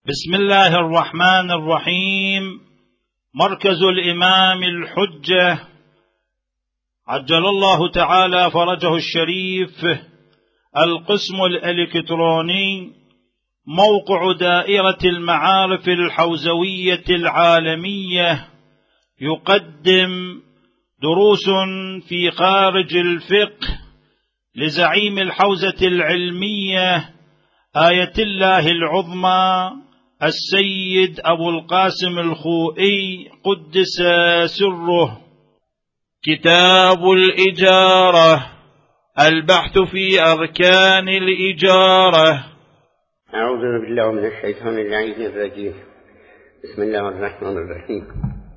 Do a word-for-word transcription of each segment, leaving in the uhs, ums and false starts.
بسم الله الرحمن الرحيم. مركز الإمام الحجة عجل الله تعالى فرجه الشريف، القسم الإلكتروني، موقع دائرة المعارف الحوزوية العالمية، يقدم دروس في خارج الفقه لزعيم الحوزة العلمية آية الله العظمى السيد أبو القاسم الخوئي قدس سره. كتاب الإجارة، البحث في أركان الإجارة. أعوذ بالله من الشيطان اللعين الرجيم. بسم الله الرحمن الرحيم.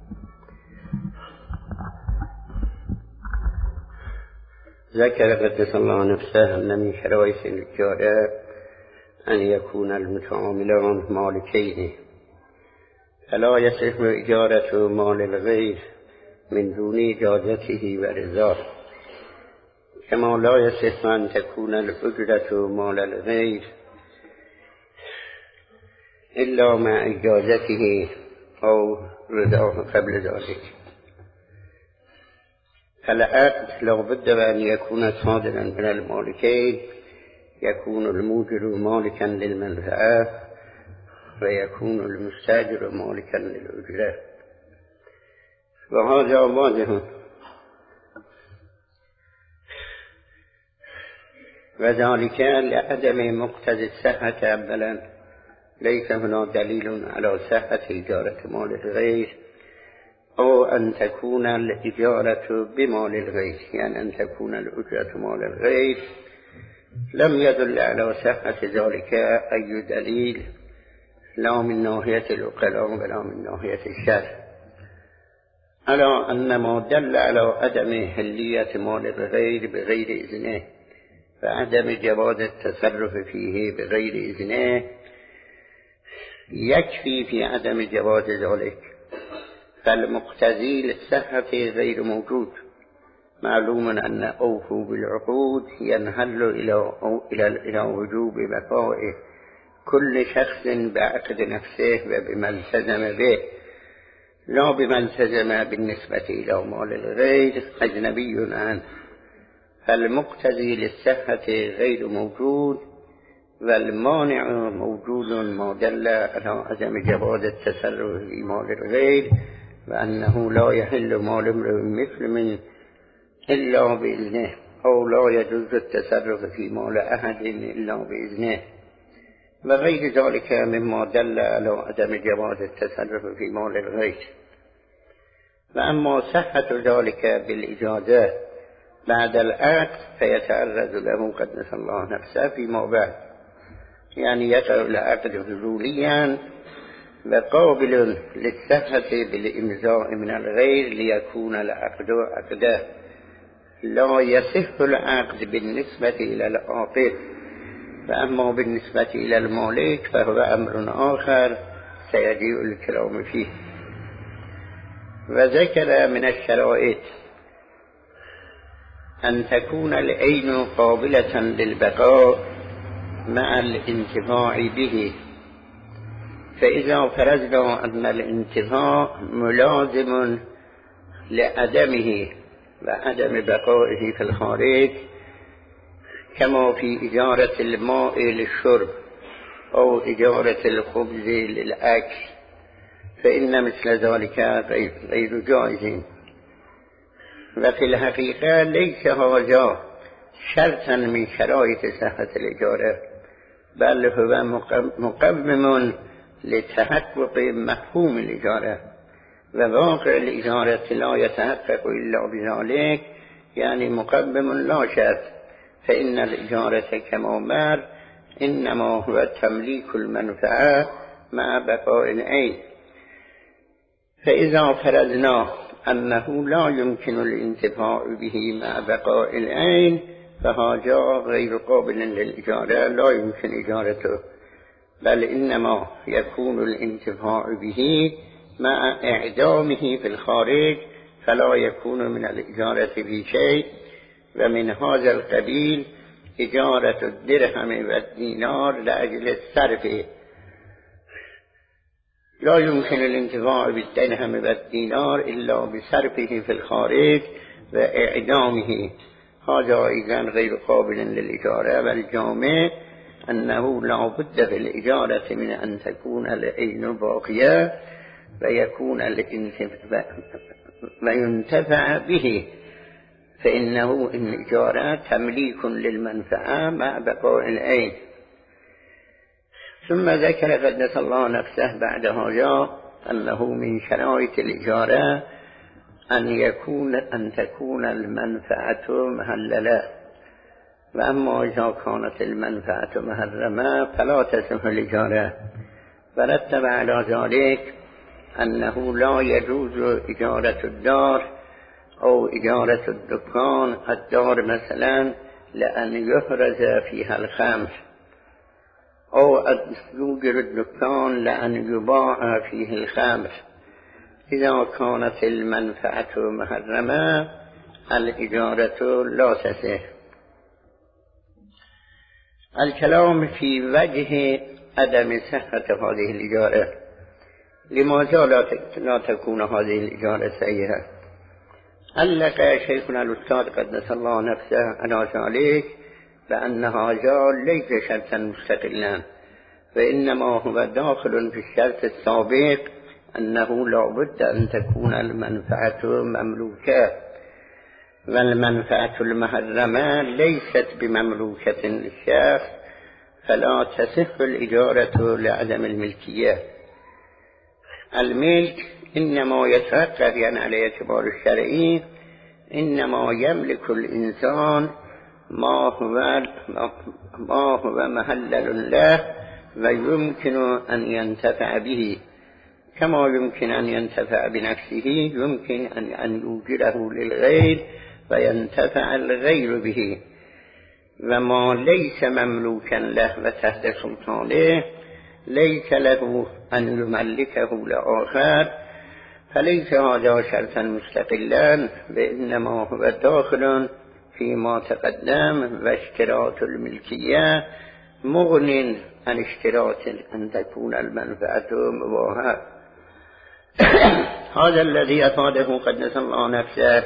ذكر قدس الله نفسه أن من شرائط الإجارة أن يكون المتعاملان مالكين، فلا يصح إجارة مال الغير من دون إجازته ورضاه، كما لا يصح أن تكون الأجرة مال الغير إلا مع إجازته أو رضاه قبل ذلك. فالعقد لا بد أن يكون صادرا من المالكين، يكون الموجر مالكا للمنفعة ويكون المستاجر مالكا للأجرة، وهذا واضح. وذلك لعدم مقتضى الصحة. أولا، ليس هنا دليل على صحة إجارة مال الغير، أو أن تكون الإجارة بمال الغير، يعني أن تكون الأجرة مال الغير. لم يدل على صحة ذلك أي دليل، لا من ناحية العقلاء ولا من ناحية الشرع، على أن ما دل على عدم حلية مال الغير بغير إذنه وعدم جواز التصرف فيه بغير إذنه يكفي في عدم جواز ذلك، فالمقتضي للصحة غير موجود. معلوم أن أوفوا بالعقود ينحل إلى إلى إلى وجوب بقاء كل شخص بعقد نفسه وبما التزم به، لا بما التزم بالنسبة إلى مال الغير أجنبي عنه. فالمقتضي للصحة غير موجود، والمانع موجود ما دل على عدم جواز التصرف في مال الغير، وأنه لا يحل مال امرئ مسلم إلا بإذنه، أو لا يجوز التصرف في مال أحد إلا بإذنه، وغير ذلك مما دل على عدم جواز التصرف في مال الغير. وأما صحة ذلك بالإجازة بعد العقد فيتعرض له قدس الله نفسه فيما بعد، يعني يقع العقد فضوليا وقابل للصحة بالإمضاء من الغير ليكون العقد عقده. لا يصح العقد بالنسبة إلى العاقد، فأما بالنسبة إلى المالك فهو أمر آخر سيجيء الكلام فيه. وذكر من الشرائط أن تكون العين قابلة للبقاء مع الانتفاع به، فإذا فرضنا أن الانتفاع ملازم لعدمه وعدم بقائه في الخارج، كما في إجارة الماء للشرب أو إجارة الخبز للأكل، فإن مثل ذلك غير, غير جائز. وفي الحقيقة ليس هذا شرطا من شرائط صحة الإجارة، بل هو مقوم لتحقق مفهوم الإجارة، وواقع الإجارة لا يتحقق إلا بذلك، يعني مقوم لا شرط. فإن الإجارة كما مر إنما هو تمليك المنفعة مع بقاء العين. فإذا فرضنا أنه لا يمكن الانتفاع به مع بقاء العين فهذا غير قابل للإجارة، لا يمكن إجارته، بل إنما يكون الانتفاع به مع إعدامه في الخارج، فلا يكون من الإجارة في شيء. ومن هذا القبيل إجارة الدرهم والدينار لأجل الصرف لا يمكن الانتفاع بالدرهم والدينار إلا بصرفه في الخارج وإعدامه. هذا أيضا غير قابل للإجارة. والجامع أنه لا بد في الإجارة من أن تكون العين باقية ويكون الانتفاع وينتفع به، فإنه الإجارة تمليك للمنفعة مع بقاء العين. ثم ذكر قدس الله نفسه بعد هذا أنه من شرائط الإجارة أن يكون أن تكون المنفعة مهللة، وأما إذا كانت المنفعة محرمة فلا تصح الإجارة. ورتب على ذلك أنه لا يجوز إجارة الدار أو إجارة الدكان. الدار مثلا لأن يحرز فيها الخمر، أو يوجد الدكان لأن يباع فيه الخمر. إذا كانت المنفعة محرمة الإجارة لا تصح. الكلام في وجه عدم صحة هذه الإجارة. لماذا لا تكون هذه الإجارة صحيحة؟ علق شيخنا الأستاذ قدس الله نفسه على ذلك بأن هذا ليس شرطا مستقلا، فإنما هو داخل في الشرط السابق أنه لا بد أن تكون المنفعة مملوكة، والمنفعة المحرمة ليست بمملوكة للشخص، فلا تصح الإجارة لعدم الملكية. الملك إنما يتوقف يعني على اعتبار الشرعي إنما يملك الإنسان ما هو ما هو محلل له ويمكن أن ينتفع به، كما يمكن أن ينتفع بنفسه يمكن أن أن يوجده للغير وينتفع الغير به. وما ليس مملوكا له وتحت سلطانه ليس له أن يملكه لآخر، فليس هذا شرطا مستقلا، وإنما هو داخل فيما تقدم. واشتراط الملكية مغن عن اشتراط أن تكون المنفعة مباحة. هذا الذي أفاده قدس الله نفسه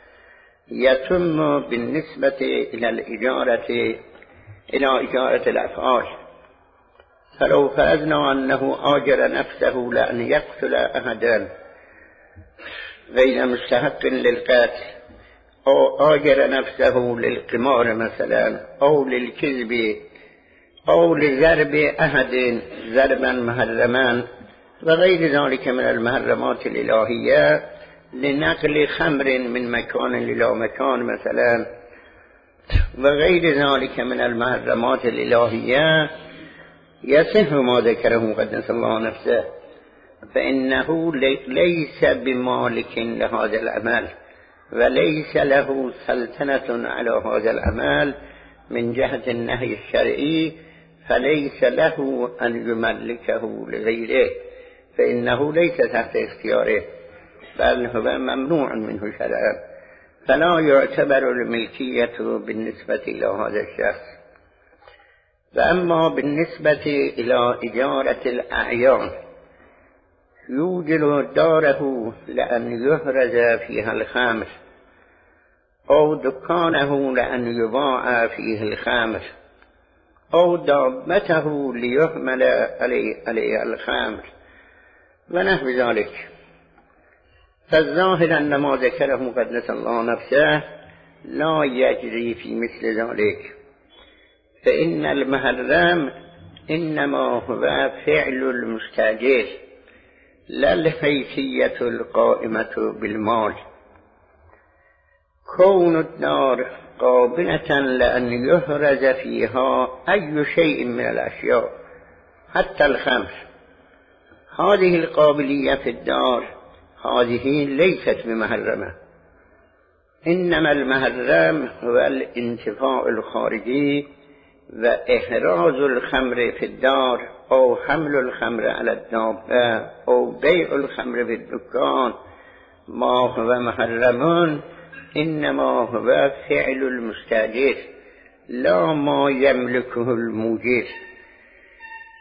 يتم بالنسبة إلى الإجارة إلى إجارة الأفعال. فلو فرضنا أنه آجر نفسه لأن يقتل أحدا غير مستحق للقتل، أو آجر نفسه للقمار مثلا، أو للكذب، أو لضرب أحد ضربا محرما وغير ذلك من المحرمات الإلهية، لنقل خمر من مكان إلى مكان مثلا، وغير ذلك من المحرمات الإلهية، يصح ما ذكره قدس الله نفسه، فإنه ليس بمالك لهذا العمل وليس له سلطنة على هذا العمل من جهة النهي الشرعي، فليس له أن يملكه لغيره، فإنه ليس تحت اختياره بل هو ممنوع منه شرعا، فلا يعتبر الملكية بالنسبة إلى هذا الشخص. وأما بالنسبة إلى إجارة الأعيان يوجد داره لأن يحرز فيها الخمر، أو دكانه لأن يباع فيه الخمر، أو دابته ليحمل عليه الخمر ونحو ذلك. فالظاهر أن ما ذكره قدس الله نفسه لا يجري في مثل ذلك، فإن المحرم إنما هو فعل المستأجر لا الحيثية القائمة بالمال. كون الدار قابلة لأن يحرز فيها أي شيء من الأشياء حتى الخمر، هذه القابلية في الدار هذه ليست بمحرمة، إنما المحرم هو الانتفاع الخارجي وإحراز الخمر في الدار، أو حمل الخمر على الدابة، أو بيع الخمر في الدكان. ما هو محرم إنما هو فعل المستأجر لا ما يملكه الموجر.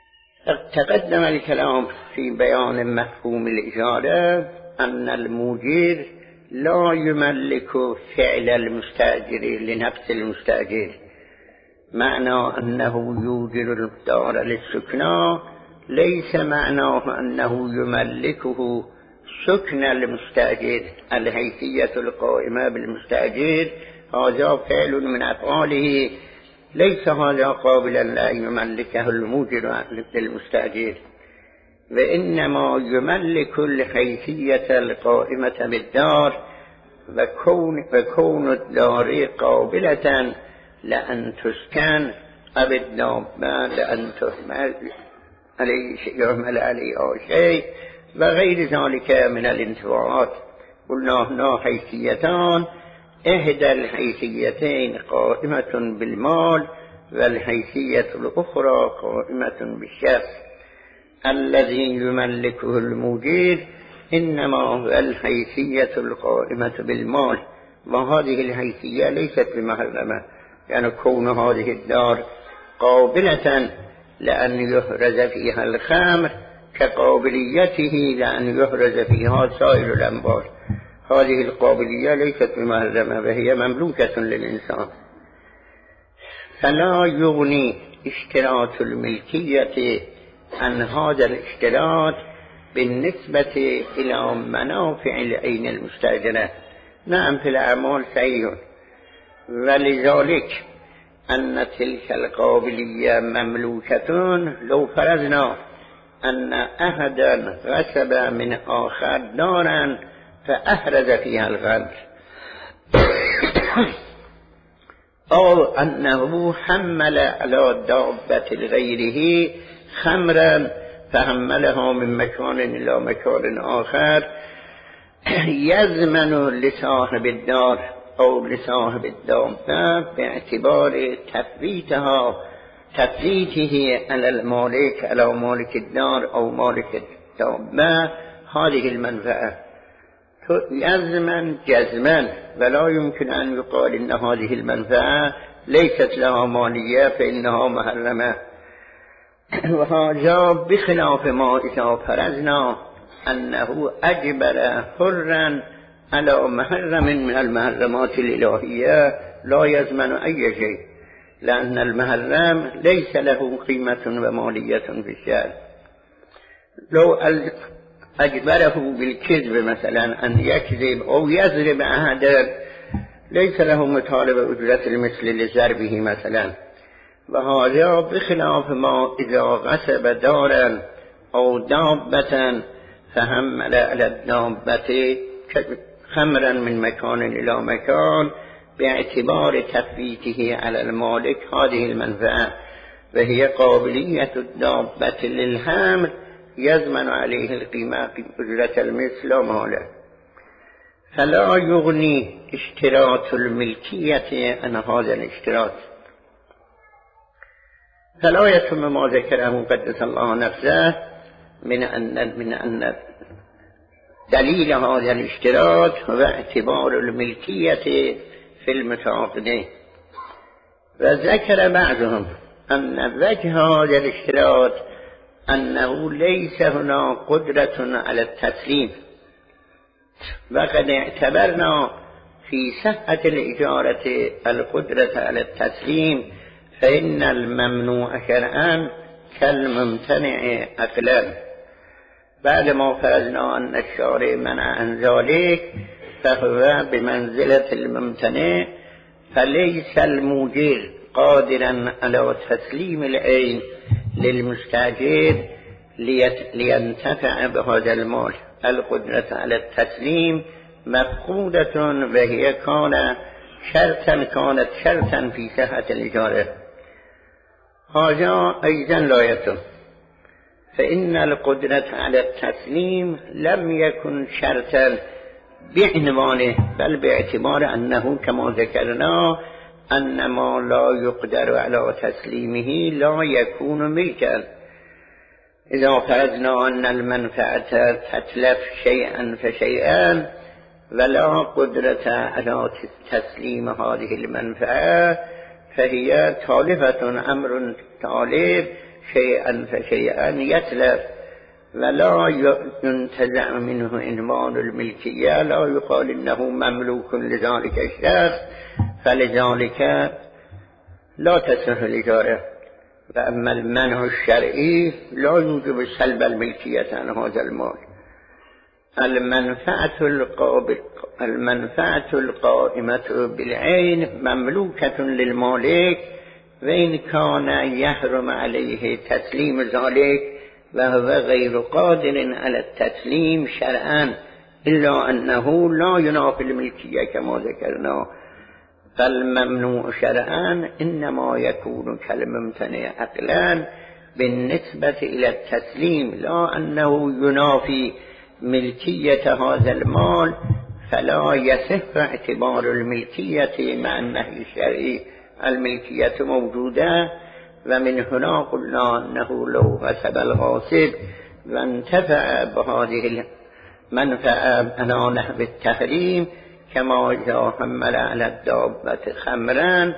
تقدم الكلام في بيان مفهوم الإجارة أن الموجر لا يملك فعل المستأجر لنفس المستأجر، معنى أنه يوجر الدار للسكنى ليس معناه أنه يملكه سكن المستأجر. الحيثية القائمة بالمستأجر هذا فعل من أفعاله، ليس هذا قابلا لأن يملكه الموجر للمستأجر، وإنما يملك الحيثية القائمة بالدار وكون, وكون الدار قابلة لأن تسكن أو الدابة لأن تحمل عليه يحمل عليها شيء وغير ذلك من الانتفاعات. قلنا هنا حيثيتان، إحدى الحيثيتين قائمة بالمال والحيثية الأخرى قائمة بالشخص. الذي يملكه الموجر إنما هو الحيثية القائمة بالمال، وهذه الحيثية ليست بمحرمة، يعني كون هذه الدار قابلة لأن يحرز فيها الخمر كقابليته لأن يحرز فيها سائر الأموال، هذه القابلية ليست بمحرمة وهي مملوكة للإنسان. فلا يغني اشتراط الملكية عن هذا الاشتراط بالنسبة إلى منافع العين المستأجرة. نعم في الأعمال صحيح، ولذلك أن تلك القابلية مملوكة. لو فرضنا أن أحدا غصب من آخر دارا فأحرز فيها الغدر، أو أنه حمل على دابة غيره خمرا فحملها من مكان إلى مكان آخر، يضمن لصاحب الدار أو لصاحب الدابة باعتبار تفريطها تفريطه على المالك على مالك الدار أو مالك الدابة هذه المنفعة، يضمن جزما، ولا يمكن أن يقال إن هذه المنفعة ليست لها مالية فإنها محرمة. وهذا بخلاف ما إذا فرضنا أنه أجبر حرا على محرم من المحرمات الإلهية لا يضمن أي شيء، لأن المحرم ليس له قيمة ومالية في الشأن. لو أجبره بالكذب مثلا أن يكذب أو يضرب أحدا ليس له مطالبة أجرة المثل لضربه مثلا. وهذا بخلاف ما إذا غصب دارا أو دابة فحمل على الدابة خمرا من مكان إلى مكان باعتبار تفريطه على المالك هذه المنفعة، وهي قابلية الدابة للحمل يضمن عليه القيمة أجرة المثل وماله. فلا يغني اشتراط الملكية عن هذا الاشتراط. فلا يتم ما ذكره قدس الله نفسه من أن من أن دليل هذا الاشتراط هو اعتبار الملكية في المتعاقدين. وذكر بعضهم أن وجه هذا الاشتراط أنه ليس هنا قدرة على التسليم، وقد اعتبرنا في صحة الإجارة القدرة على التسليم، فإن الممنوع شرعا كالممتنع عقلا. بعد ما فرضنا أن الشارع منع عن ذلك فهو بمنزلة الممتنع، فليس الموجر قادرا على تسليم العين للمستأجر لينتفع بهذا المال. القدرة على التسليم مفقودة، وهي كان شرطا كانت شرطا في صحة الإجارة. هذا أيضا لا يتم، فإن القدرة على التسليم لم يكن شرطا بعنوانه، بل باعتبار أنه كما ذكرنا أن ما لا يقدر على تسليمه لا يكون ملكا. إذا فرضنا أن المنفعة تتلف شيئا فشيئا ولا قدرة على تسليم هذه المنفعة، فهي تالفة أمر تالف شيئا فشيئا يتلف ولا ينتزع منه عنوان الملكية، لا يقال إنه مملوك لذلك الشخص فلذلك لا تصح الإجارة. وأما المنع الشرعي لا يوجب سلب الملكية عن هذا المال. المنفعة القابل المنفعة القائمة بالعين مملوكة للمالك، وإن كان يحرم عليه تسليم ذلك وهو غير قادر على التسليم شرعا، إلا أنه لا ينافي الملكية كما ذكرنا. فالممنوع شرعا إنما يكون كالممتنع عقلا بالنسبة إلى التسليم، لا أنه ينافي ملكية هذا المال، فلا يصح اعتبار الملكية مع النهي الشرعي. الملكية موجودة، ومن هنا قلنا أنه لو غصب الغاصب وانتفع بهذه المنفعة على نحو التحريم كما إذا حمل على الدابة خمرا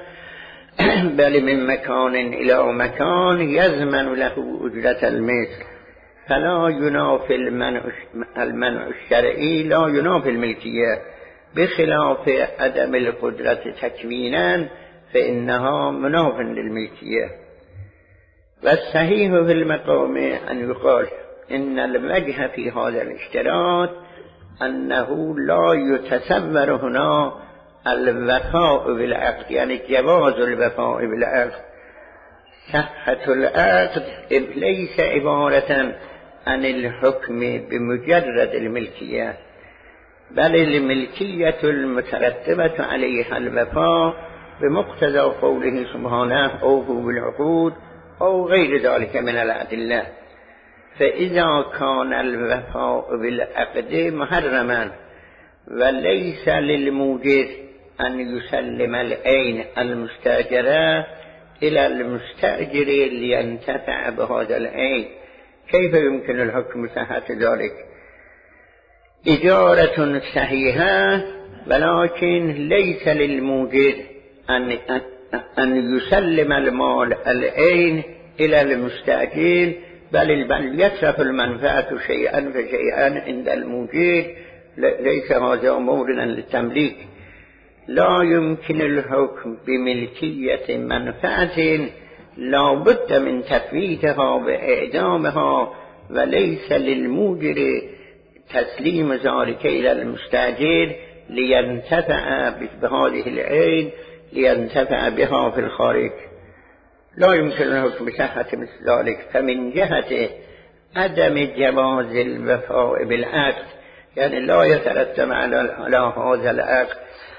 بل من مكان إلى مكان يضمن له أجرة المثل، فلا ينافي المنع, المنع الشرعي لا ينافي الملكية، بخلاف عدم القدرة تكوينا فإنها مناف للملكية. والصحيح في المقام أن يقال إن الوجه في هذا الاشتراط أنه لا يتصور هنا الوفاء بالعقد، يعني جواز الوفاء بالعقد. صحة العقد ليس عبارة عن الحكم بمجرد الملكية، بل الملكية المترتبة عليها الوفاء بمقتضى قوله سبحانه أوفوا بالعقود أو غير ذلك من الأدلة. فإذا كان الوفاء بالعقد محرما وليس للموجد أن يسلم العين المستأجرة إلى المستأجر لينتفع بهذا العين، كيف يمكن الحكم صحة ذلك؟ إجارة صحيحة، ولكن ليس للموجد أن أن يسلم المال العين إلى المستأجر، بل بل يصرف المنفعة شيئا فشيئا عند الموجد، ليس هذا موردا للتمليك. لا يمكن الحكم بملكية منفعة لا بد من تفويتها وإعدامها، وليس للموجر تسليم ذلك إلى المستأجر لينتفع بهذه العين لينتفع بها في الخارج. لا يمكن الحكم بصحة مثل ذلك. فمن جهة عدم جواز الوفاء بالعقد، يعني لا يترتب على هذا العقد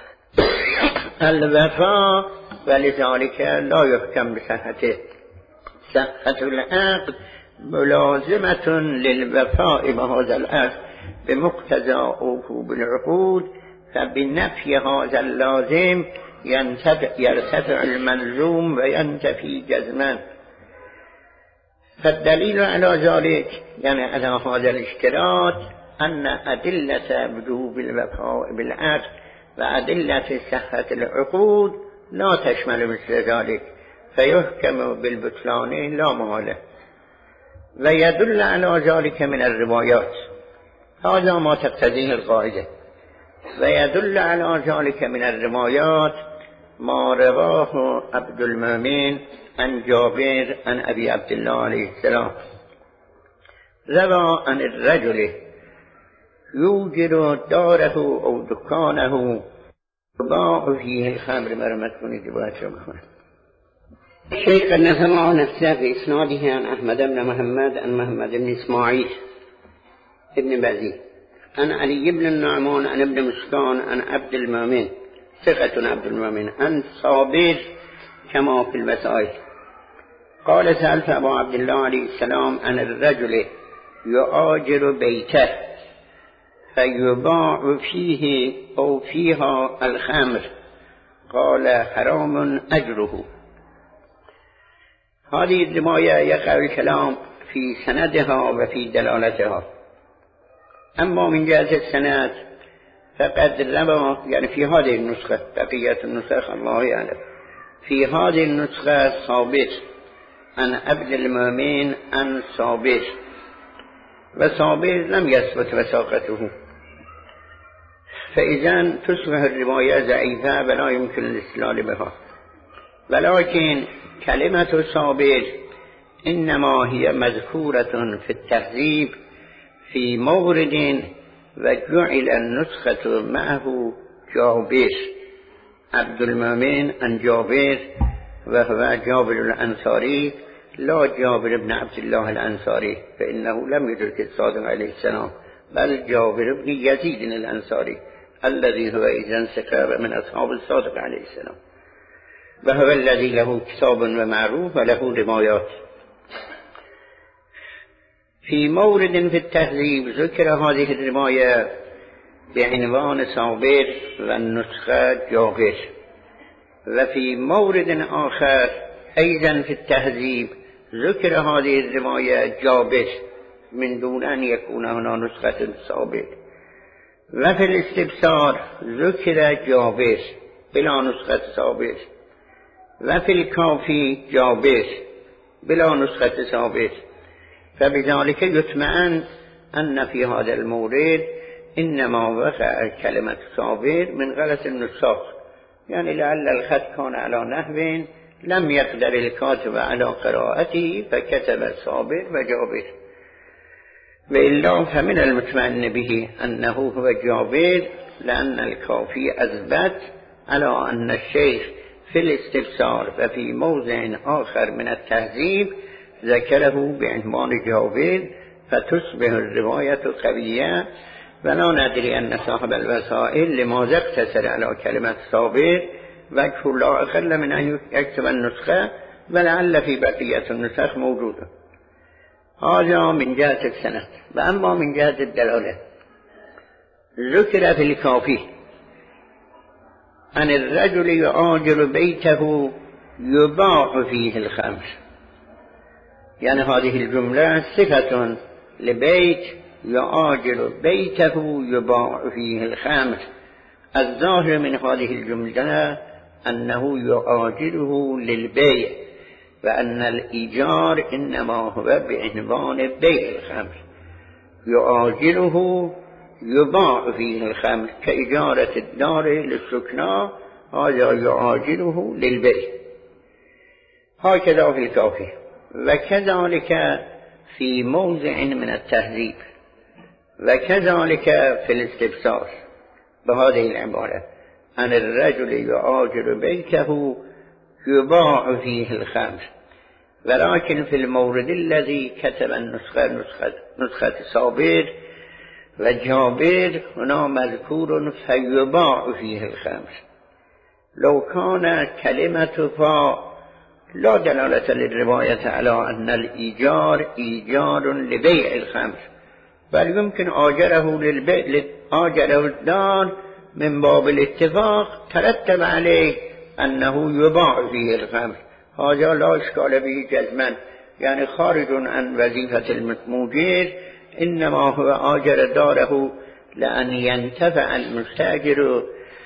الوفاء، ولذلك لا يحكم بصحته. صحة العقد ملازمة للوفاء بهذا العقد بمقتضى أوفوا بالعقود، فبنفي هذا اللازم يرتفع الملزوم وينتفي جزما. فالدليل على ذلك يعني على هذا الاشتراط أن أدلة وجوب الوفاء بالعقد وأدلة صحة العقود لا تشمل مثل ذلك، فيحكم بالبطلان لا محالة. ويدل على ذلك من الروايات، هذا ما تقتضيه القاعدة. ويدل على ذلك من الروايات ما رواه عبد المؤمن عن جابر عن أبي عبد الله عليه السلام، روى عن الرجل يوجد داره أو دكانه يباع فيه الخمر. مرمت كوني جبات شبخون الشيخ قد نسمع نفسه في إسناده عن أحمد بن محمد عن محمد بن إسماعيل ابن بزي عن علي بن النعمان عن ابن مسكان عن عبد المؤمن ثقة عبد المؤمن عن صابر كما في المسائل قال سألت أبو عبد الله عليه السلام عن الرجل يؤاجر بيته فيباع فيه أو فيها الخمر، قال حرام أجره. هذه الرواية يقع الكلام في سندها وفي دلالتها. أما من جهة السند فقد روى يعني في هذه النسخة، بقية النسخ الله يعلم، في هذه النسخة ثابت عن عبد المؤمن عن صابر وصابر لم يثبت وثاقته، فإذا تصبح الرواية ضعيفة ولا يمكن الاستدلال بها. ولكن كلمة صابر إنما هي مذكورة في التهذيب في مورد وجعل النسخة معه جابر، عبد المؤمن عن جابر وهو جابر الأنصاري لا جابر بن عبد الله الأنصاري، فإنه لم يدرك الصادق عليه السلام، بل جابر بن يزيد الأنصاري الذي هو إذن سكاب من أصحاب الصادق عليه السلام، وهو الذي له كتاب ومعروف وله روايات. في مورد في التهذيب ذكر هذه الرواية بعنوان صابر والنسخة جابر، وفي مورد آخر أيضا في التهذيب ذكر هذه الرواية جابر من دون أن يكون هنا نسخة صابر، وفي الاستبصار ذكر جابر بلا نسخة صابر، وفي الكافي جابر بلا نسخة صابر. فبذلك يطمئن أن في هذا المورد إنما وقع كلمة صابر من غلط النساخ، يعني لعل الخط كان على نحو لم يقدر الكاتب على قراءته فكتب صابر وجابر، وإلا فمن المطمئن به أنه هو جابر، لأن الكافي أثبت على أن الشيخ في الاستبصار وفي موضع آخر من التهذيب ذكره بعنوان جابر، فتصبح الرواية قوية. ولا ندري أن صاحب الوسائل لماذا اقتصر على كلمة صابر، وجه لا أقل من أن يكتب النسخة، ولعل في بقية النسخ موجودة. هذا من جهة السند. وأما من جهة الدلالة ذكر في الكافي أن الرجل يؤاجر بيته يباع فيه الخمر، يعني هذه الجملة صفة لبيت يؤاجر بيته يباع فيه الخمر. الظاهر من هذه الجملة أنه يؤاجره للبيع، وأن الإيجار إنما هو بعنوان بيع الخمر، يؤاجره يباع فيه الخمر كإجارة الدار للسكنى، هذا يؤاجره للبيع. هكذا في الكافي، وكذلك في موضع من التهذيب، وكذلك في الاستبصار بهذه العبارة أن الرجل يؤاجر بيته يباع فيه الخمر. ولكن في المورد الذي كتب النسخة نسخة, نسخة صابر وجابر هنا مذكور فيباع فيه الخمر. لو كان كلمة فا لا دلالة للرواية على أن الإيجار إيجار لبيع الخمر، بل يمكن آجره للبيع آجره الدار من باب الاتفاق ترتب عليه أنه يباع فيه الخمر، هذا لا إشكال به جزما، يعني خارج عن وظيفة المؤجر، إنما هو آجر داره لأن ينتفع المستأجر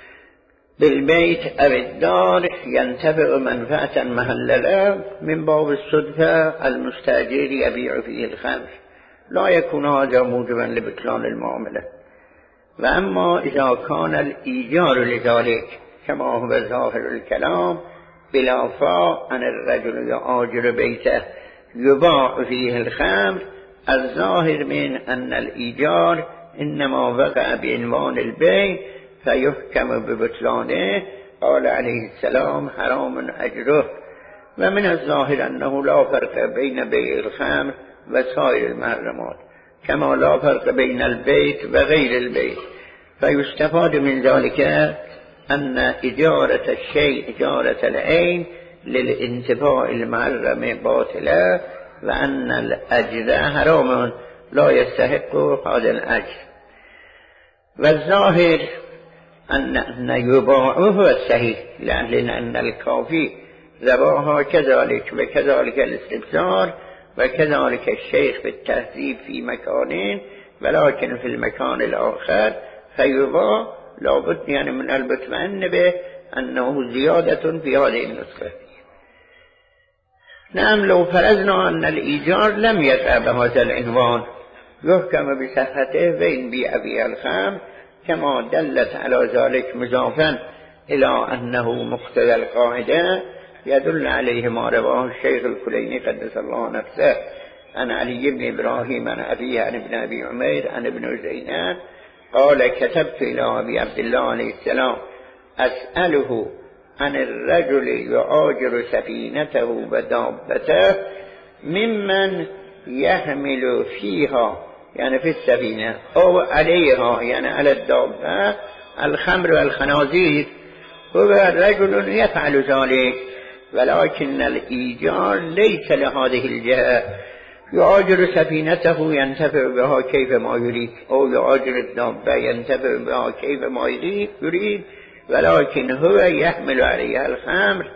بالبيت أو الدار، ينتفع منفعة محللة من باب الصدفة المستأجر يبيع فيه الخمر، لا يكون هذا موجبا لبطلان المعاملة. وأما إذا كان الإيجار لذلك كما هو ظاهر الكلام بلا فا أن الرجل يؤاجر بيته يباع فيه الخمر، الظاهر من أن الإيجار إنما وقع بعنوان البيع فيحكم ببطلانه. قال عليه السلام حرام أجره. ومن الظاهر أنه لا فرق بين بيع الخمر وسائر المحرمات، كما لا فرق بين البيت وغير البيت. فيستفاد من ذلك أن إجارة الشيء إجارة العين للانتفاع المحرم باطلة، وأن الأجر حرام لا يستحق هذا الأجر. والظاهر أن يباعه هو الصحيح، لأن الكافي ذباها كذلك، وكذلك الاستبصار، وكذلك الشيخ في التهذيب في مكانين، ولكن في المكان الآخر فيباع لابد يعني من المطمئن به أنه زيادة في هذه النسخة. نعم لو فرضنا أن الإيجار لم يقع بهذا العنوان يحكم بصحته بين بيع بيع الخمر كما دلت على ذلك مضافا إلى أنه مقتضى القاعدة يدل عليه ما رواه الشيخ الكليني قدس الله نفسه عن علي بن إبراهيم عن أبيه عن ابن أبي عمير عن ابن زينب قال كتبت إلى أبي عبد الله عليه السلام أسأله عن الرجل يؤاجر سفينته ودابته ممن يحمل فيها يعني في السفينة أو عليها يعني على الدابة الخمر والخنازير. هو رجل يفعل ذلك ولكن الإيجار ليس لهذه الجهة، يؤاجر سفينته ينتفع بها كيف ما يريد أو يؤاجر الدابة ينتفع بها كيف ما يريد ولكن هو يحمل عليها الخمر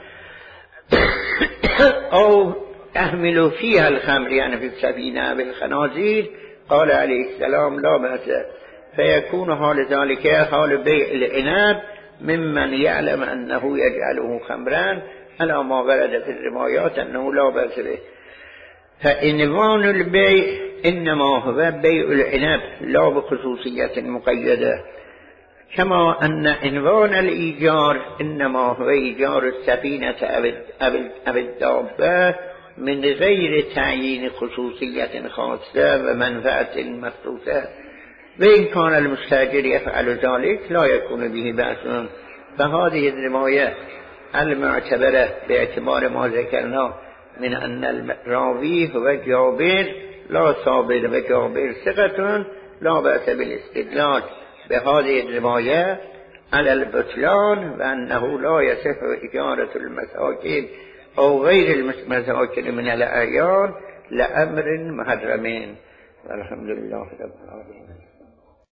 أو يحمل فيها الخمر يعني في السفينة بالخنازير. قال عليه السلام لا بأس، فيكون حال ذلك حال بيع العنب ممن يعلم أنه يجعله خمرا على ما ورد في الروايات أنه لا بأس به. فعنوان البيع إنما هو بيع العنب لا بخصوصية مقيدة، كما أن عنوان الإيجار إنما هو إيجار السفينة أو الدابة من غير تعيين خصوصية خاصة ومنفعة مخصوصة، وإن كان المستأجر يفعل ذلك لا يكون به بأس. فهذه الرواية المعتبرة باعتبار ما ذكرنا من أن الراوي هو جابر لا صابر وجابر ثقة لا بأس بالاستدلال بهذه الرواية على البطلان وأنه لا يصح إجارة المساكين أو غير المساكين من الأعيان لأمر محرمين. والحمد لله رب العالمين.